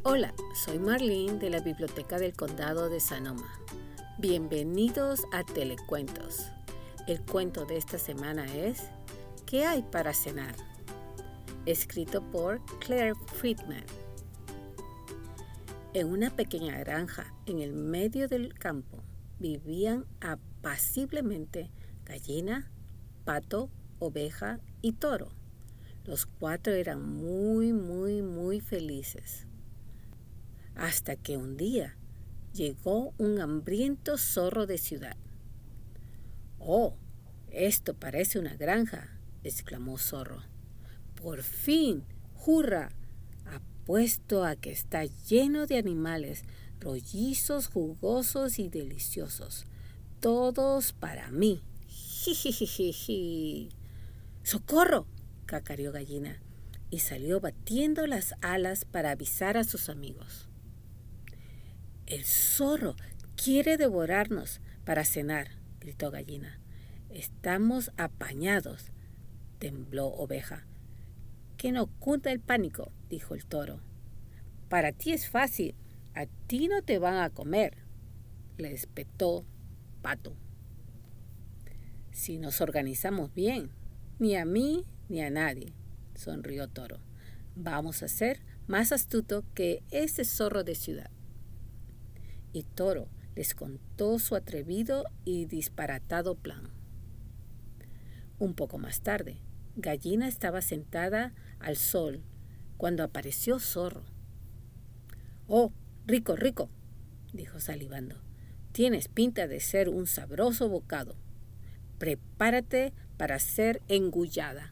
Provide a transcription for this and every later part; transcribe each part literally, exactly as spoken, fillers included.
Hola, soy Marlene de la Biblioteca del Condado de Sonoma. Bienvenidos a Telecuentos. El cuento de esta semana es ¿Qué hay para cenar? Escrito por Claire Friedman. En una pequeña granja en el medio del campo vivían apaciblemente gallina, pato, oveja y toro. Los cuatro eran muy, muy, muy felices. Hasta que un día llegó un hambriento zorro de ciudad. «Oh, esto parece una granja», exclamó Zorro. «Por fin, ¡hurra! Apuesto a que está lleno de animales rollizos, jugosos y deliciosos. Todos para mí. ¡Jijijiji! ¡Socorro!», cacareó Gallina y salió batiendo las alas para avisar a sus amigos. «El zorro quiere devorarnos para cenar», gritó Gallina. «Estamos apañados», tembló Oveja. «Que no cunda el pánico», dijo el Toro. «Para ti es fácil, a ti no te van a comer», le espetó Pato. «Si nos organizamos bien, ni a mí ni a nadie», sonrió Toro. «Vamos a ser más astuto que ese zorro de ciudad». Y Toro les contó su atrevido y disparatado plan. Un poco más tarde, Gallina estaba sentada al sol cuando apareció Zorro. «Oh, rico, rico», dijo salivando. «Tienes pinta de ser un sabroso bocado. Prepárate para ser engullada».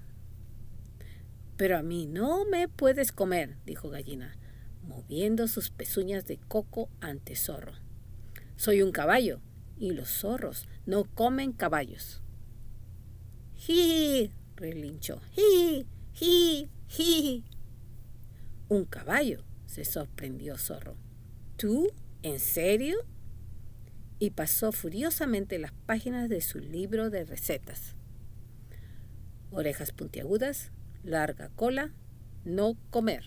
«Pero a mí no me puedes comer», dijo Gallina, moviendo sus pezuñas de coco ante Zorro. «Soy un caballo y los zorros no comen caballos». «¡Ji!», relinchó. «¡Ji! ¡Ji! ¡Ji!». «¿Un caballo?», se sorprendió Zorro. «¿Tú? ¿En serio?». Y pasó furiosamente las páginas de su libro de recetas. Orejas puntiagudas, larga cola, no comer.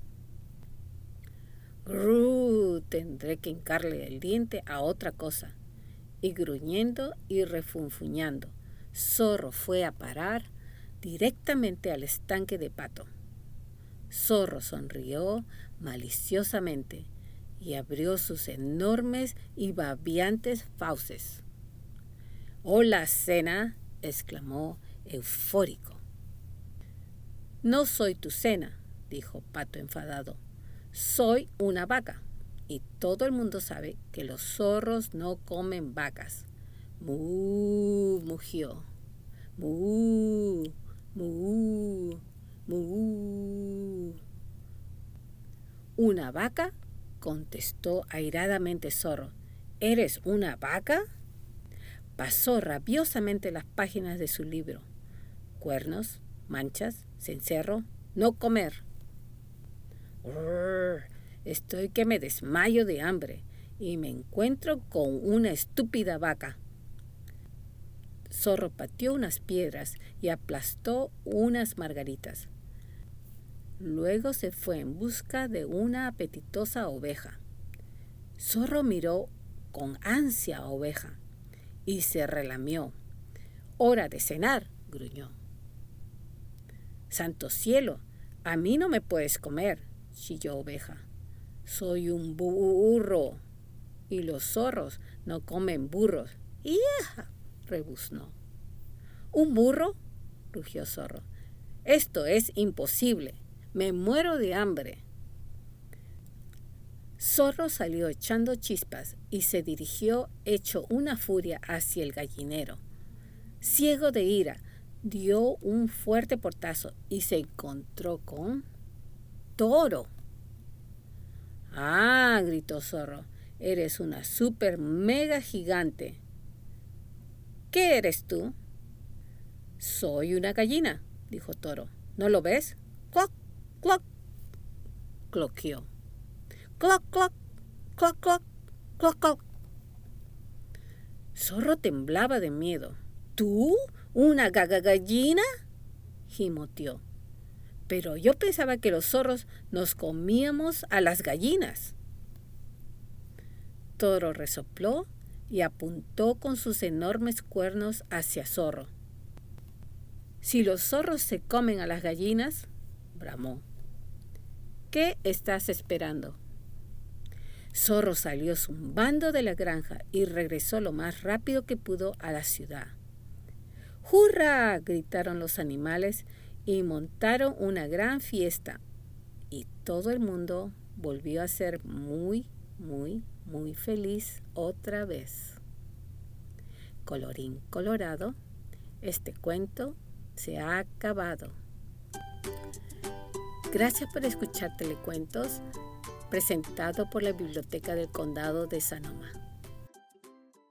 «Grrr, tendré que hincarle el diente a otra cosa». Y gruñendo y refunfuñando, Zorro fue a parar directamente al estanque de Pato. Zorro sonrió maliciosamente y abrió sus enormes y babeantes fauces. «¡Hola, cena!», exclamó eufórico. «No soy tu cena», dijo Pato enfadado. «Soy una vaca, y todo el mundo sabe que los zorros no comen vacas». «Mu», mugió. «Mu, mu, mu». «¿Una vaca?», contestó airadamente Zorro. «¿Eres una vaca?». Pasó rabiosamente las páginas de su libro. Cuernos, manchas, cencerro, no comer. «Grrr, estoy que me desmayo de hambre y me encuentro con una estúpida vaca». Zorro pateó unas piedras y aplastó unas margaritas. Luego se fue en busca de una apetitosa oveja. Zorro miró con ansia a Oveja y se relamió. «Hora de cenar», gruñó. «Santo cielo, a mí no me puedes comer», chilló Oveja. «Soy un burro y los zorros no comen burros». «¡Ia!», rebuznó. «¿Un burro?», rugió Zorro. «Esto es imposible. Me muero de hambre». Zorro salió echando chispas y se dirigió hecho una furia hacia el gallinero. Ciego de ira, dio un fuerte portazo y se encontró con Toro. «Ah», gritó Zorro, «eres una super mega gigante». «¿Qué eres tú?». «Soy una gallina», dijo Toro. «¿No lo ves?». «Cloc, cloc», cloqueó. «Cloc, cloc, cloc, cloc, cloc, cloc». Zorro temblaba de miedo. «¿Tú? ¿Una gaga gallina?», gimoteó. Pero yo pensaba que los zorros nos comíamos a las gallinas. Toro resopló y apuntó con sus enormes cuernos hacia Zorro. Si los zorros se comen a las gallinas, bramó, ¿qué estás esperando? Zorro salió zumbando de la granja y regresó lo más rápido que pudo a la ciudad. ¡Hurra!, gritaron los animales y montaron una gran fiesta. Y todo el mundo volvió a ser muy, muy, muy feliz otra vez. Colorín colorado, este cuento se ha acabado. Gracias por escuchar Telecuentos, presentado por la Biblioteca del Condado de Sonoma.